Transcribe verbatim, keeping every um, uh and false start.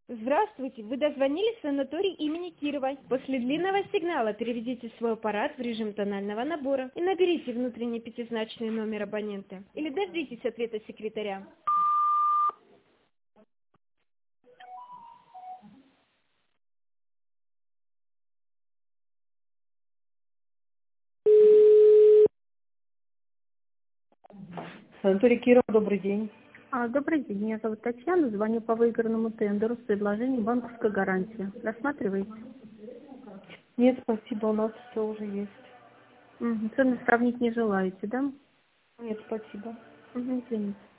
Здравствуйте, вы дозвонились в санаторий имени Кировой. После длинного сигнала переведите свой аппарат в режим тонального набора и наберите внутренний пятизначный номер абонента. Или дождитесь ответа секретаря. Санаторий Кирова, добрый день. А, Добрый день, меня зовут Татьяна, звоню по выигранному тендеру с предложением банковской гарантии. Рассматриваете? Нет, спасибо, у нас все уже есть. Мгм. Цены сравнить не желаете, да? Нет, спасибо. Угу, извините.